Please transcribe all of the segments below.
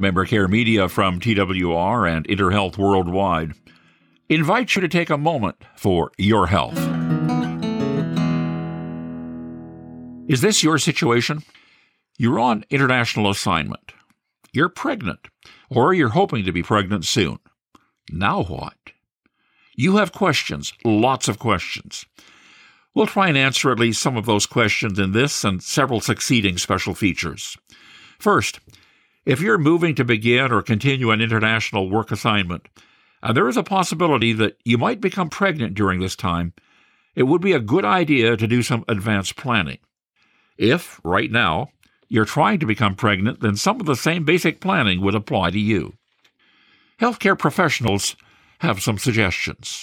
Member Care Media from TWR and InterHealth Worldwide invite you to take a moment for your health. Is this your situation? You're on international assignment. You're pregnant, or you're hoping to be pregnant soon. Now what? You have questions, lots of questions. We'll try and answer at least some of those questions in this and several succeeding special features. First, if you're moving to begin or continue an international work assignment, and there is a possibility that you might become pregnant during this time, it would be a good idea to do some advanced planning. If, right now, you're trying to become pregnant, then some of the same basic planning would apply to you. Healthcare professionals have some suggestions.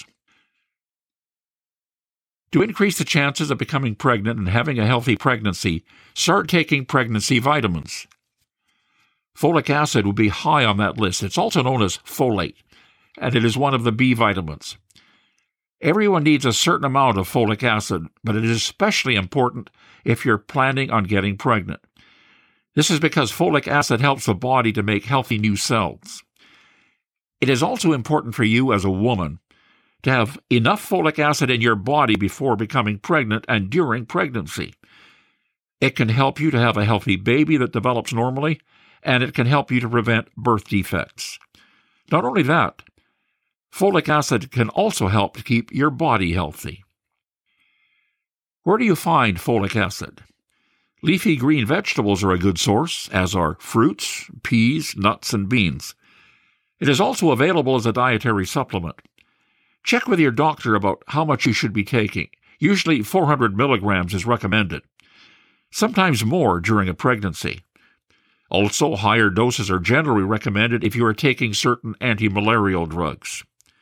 To increase the chances of becoming pregnant and having a healthy pregnancy, start taking pregnancy vitamins. Folic acid would be high on that list. It's also known as folate, and it is one of the B vitamins. Everyone needs a certain amount of folic acid, but it is especially important if you're planning on getting pregnant. This is because folic acid helps the body to make healthy new cells. It is also important for you as a woman to have enough folic acid in your body before becoming pregnant and during pregnancy. It can help you to have a healthy baby that develops normally, and it can help you to prevent birth defects. Not only that, folic acid can also help to keep your body healthy. Where do you find folic acid? Leafy green vegetables are a good source, as are fruits, peas, nuts, and beans. It is also available as a dietary supplement. Check with your doctor about how much you should be taking. Usually 400 milligrams is recommended, sometimes more during a pregnancy. Also, higher doses are generally recommended if you are taking certain anti-malarial drugs.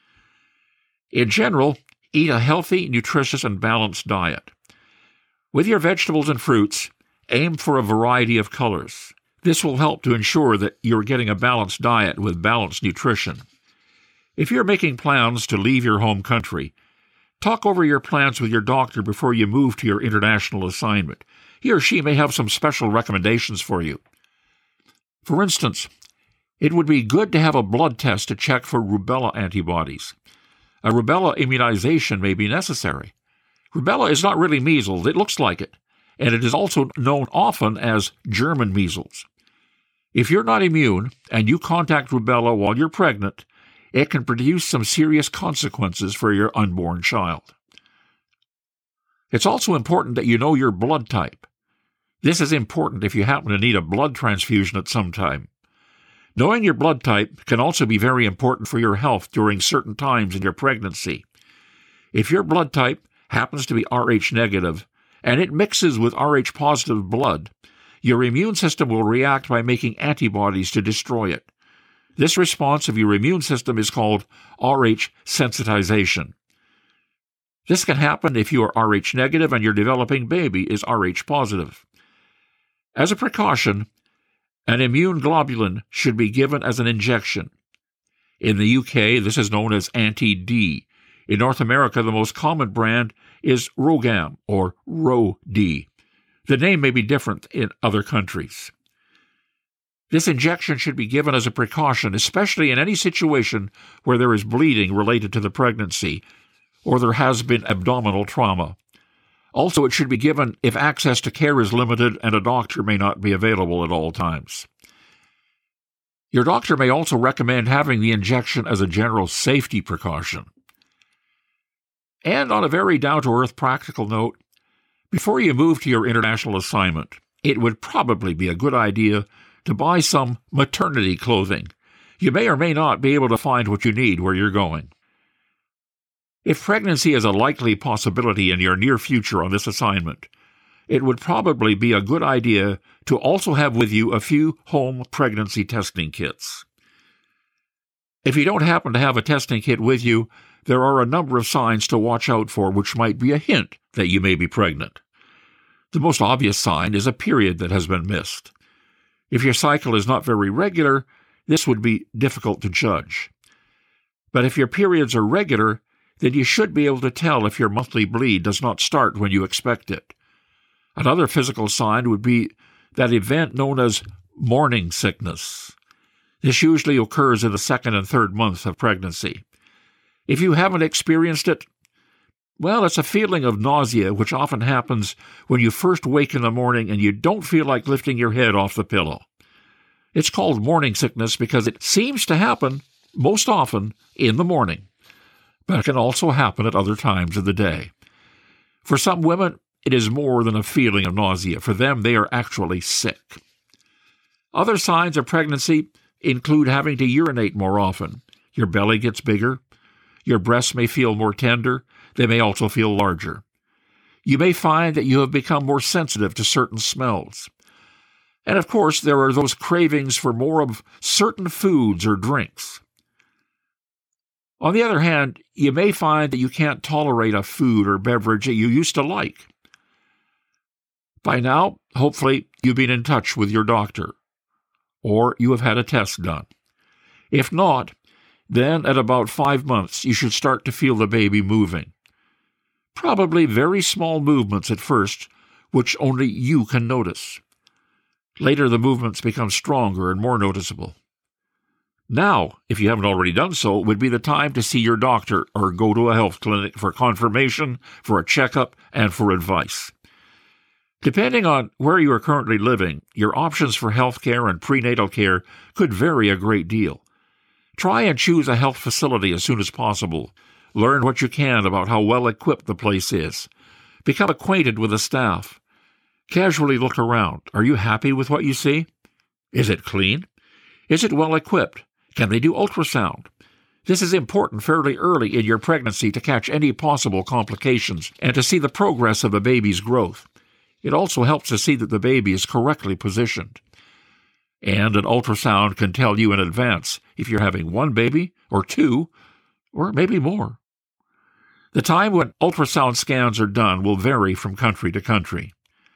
In general, eat a healthy, nutritious, and balanced diet. With your vegetables and fruits, aim for a variety of colors. This will help to ensure that you're getting a balanced diet with balanced nutrition. If you're making plans to leave your home country, talk over your plans with your doctor before you move to your international assignment. He or she may have some special recommendations for you. For instance, it would be good to have a blood test to check for rubella antibodies. A rubella immunization may be necessary. Rubella is not really measles, it looks like it, and it is also known often as German measles. If you're not immune and you contact rubella while you're pregnant, it can produce some serious consequences for your unborn child. It's also important that you know your blood type. This is important if you happen to need a blood transfusion at some time. Knowing your blood type can also be very important for your health during certain times in your pregnancy. If your blood type happens to be Rh negative, and it mixes with Rh positive blood, your immune system will react by making antibodies to destroy it. This response of your immune system is called Rh sensitization. This can happen if you are Rh negative and your developing baby is Rh positive. As a precaution, an immune globulin should be given as an injection. In the UK, this is known as Anti-D. In North America, the most common brand is Rogam, or Ro-D. The name may be different in other countries. This injection should be given as a precaution, especially in any situation where there is bleeding related to the pregnancy, or there has been abdominal trauma. Also, it should be given if access to care is limited and a doctor may not be available at all times. Your doctor may also recommend having the injection as a general safety precaution. And on a very down-to-earth practical note, before you move to your international assignment, it would probably be a good idea to buy some maternity clothing. You may or may not be able to find what you need where you're going. If pregnancy is a likely possibility in your near future on this assignment, it would probably be a good idea to also have with you a few home pregnancy testing kits. If you don't happen to have a testing kit with you, there are a number of signs to watch out for which might be a hint that you may be pregnant. The most obvious sign is a period that has been missed. If your cycle is not very regular, this would be difficult to judge. But if your periods are regular, then you should be able to tell if your monthly bleed does not start when you expect it. Another physical sign would be that event known as morning sickness. This usually occurs in the second and third month of pregnancy. If you haven't experienced it, well, it's a feeling of nausea which often happens when you first wake in the morning and you don't feel like lifting your head off the pillow. It's called morning sickness because it seems to happen most often in the morning, but it can also happen at other times of the day. For some women, it is more than a feeling of nausea. For them, they are actually sick. Other signs of pregnancy include having to urinate more often. Your belly gets bigger. Your breasts may feel more tender. They may also feel larger. You may find that you have become more sensitive to certain smells. And of course, there are those cravings for more of certain foods or drinks. On the other hand, you may find that you can't tolerate a food or beverage that you used to like. By now, hopefully, you've been in touch with your doctor, or you have had a test done. If not, then at about 5 months, you should start to feel the baby moving. Probably very small movements at first, which only you can notice. Later, the movements become stronger and more noticeable. Now, if you haven't already done so, would be the time to see your doctor or go to a health clinic for confirmation, for a checkup, and for advice. Depending on where you are currently living, your options for health care and prenatal care could vary a great deal. Try and choose a health facility as soon as possible. Learn what you can about how well equipped the place is. Become acquainted with the staff. Casually look around. Are you happy with what you see? Is it clean? Is it well equipped? Can they do ultrasound? This is important fairly early in your pregnancy to catch any possible complications and to see the progress of the baby's growth. It also helps to see that the baby is correctly positioned. And an ultrasound can tell you in advance if you're having one baby, or two, or maybe more. The time when ultrasound scans are done will vary from country to country.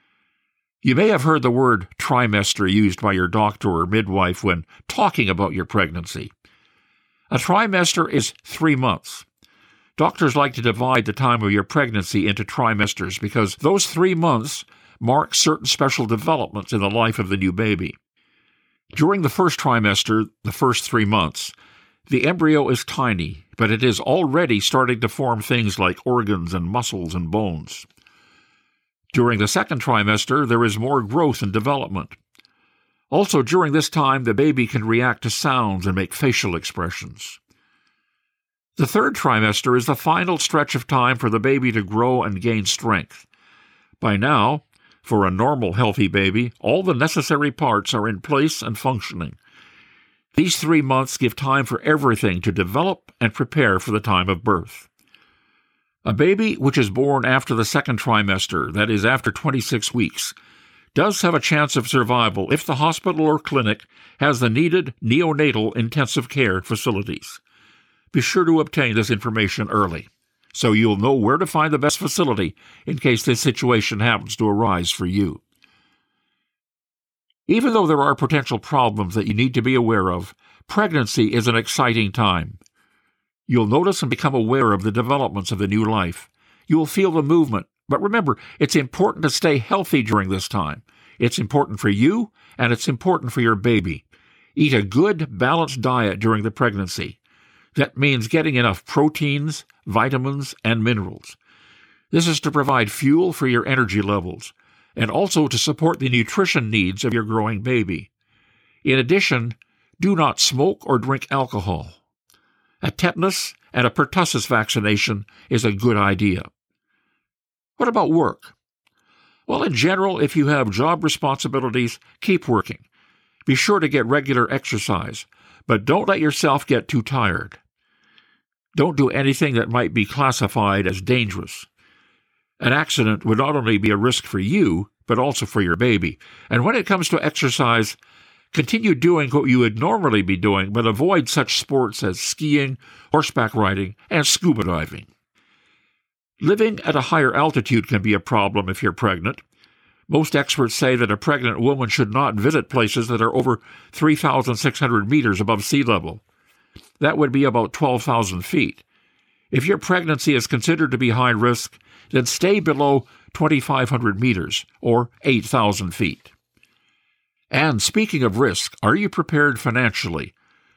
You may have heard the word trimester used by your doctor or midwife when talking about your pregnancy. A trimester is 3 months. Doctors like to divide the time of your pregnancy into trimesters because those 3 months mark certain special developments in the life of the new baby. During the first trimester, the first 3 months, the embryo is tiny, but it is already starting to form things like organs and muscles and bones. During the second trimester, there is more growth and development. Also, during this time, the baby can react to sounds and make facial expressions. The third trimester is the final stretch of time for the baby to grow and gain strength. By now, for a normal, healthy baby, all the necessary parts are in place and functioning. These 3 months give time for everything to develop and prepare for the time of birth. A baby which is born after the second trimester, that is, after 26 weeks, does have a chance of survival if the hospital or clinic has the needed neonatal intensive care facilities. Be sure to obtain this information early, so you'll know where to find the best facility in case this situation happens to arise for you. Even though there are potential problems that you need to be aware of, pregnancy is an exciting time. You'll notice and become aware of the developments of the new life. You will feel the movement, but remember, it's important to stay healthy during this time. It's important for you, and it's important for your baby. Eat a good, balanced diet during the pregnancy. That means getting enough proteins, vitamins, and minerals. This is to provide fuel for your energy levels, and also to support the nutrition needs of your growing baby. In addition, do not smoke or drink alcohol. A tetanus and a pertussis vaccination is a good idea. What about work? Well, in general, if you have job responsibilities, keep working. Be sure to get regular exercise, but don't let yourself get too tired. Don't do anything that might be classified as dangerous. An accident would not only be a risk for you, but also for your baby. And when it comes to exercise, continue doing what you would normally be doing, but avoid such sports as skiing, horseback riding, and scuba diving. Living at a higher altitude can be a problem if you're pregnant. Most experts say that a pregnant woman should not visit places that are over 3,600 meters above sea level. That would be about 12,000 feet. If your pregnancy is considered to be high risk, then stay below 2,500 meters, or 8,000 feet. And speaking of risk, are you prepared financially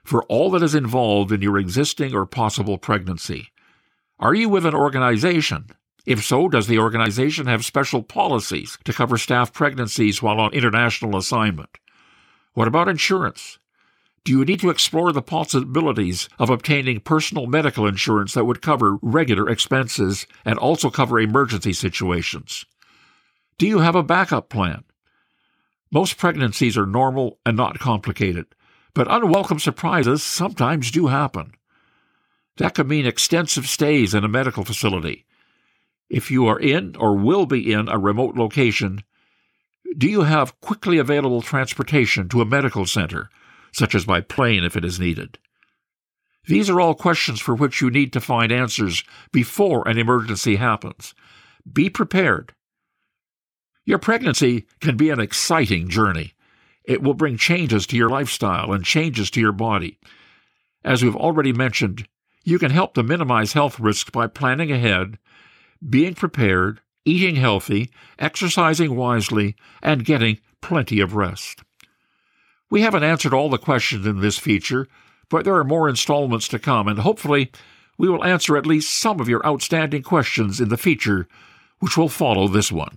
for all that is involved in your existing or possible pregnancy. Are you with an organization? If so, does the organization have special policies to cover staff pregnancies while on international assignment? What about insurance? Do you need to explore the possibilities of obtaining personal medical insurance that would cover regular expenses and also cover emergency situations? Do you have a backup plan? Most pregnancies are normal and not complicated, but unwelcome surprises sometimes do happen. That could mean extensive stays in a medical facility. If you are in or will be in a remote location, do you have quickly available transportation to a medical center, such as by plane if it is needed? These are all questions for which you need to find answers before an emergency happens. Be prepared. Your pregnancy can be an exciting journey. It will bring changes to your lifestyle and changes to your body. As we've already mentioned, you can help to minimize health risks by planning ahead, being prepared, eating healthy, exercising wisely, and getting plenty of rest. We haven't answered all the questions in this feature, but there are more installments to come, and hopefully we will answer at least some of your outstanding questions in the feature which will follow this one.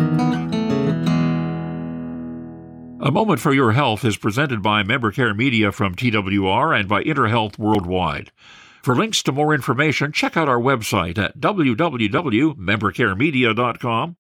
A Moment for Your Health is presented by MemberCare Media from TWR and by InterHealth Worldwide. For links to more information, check out our website at www.membercaremedia.com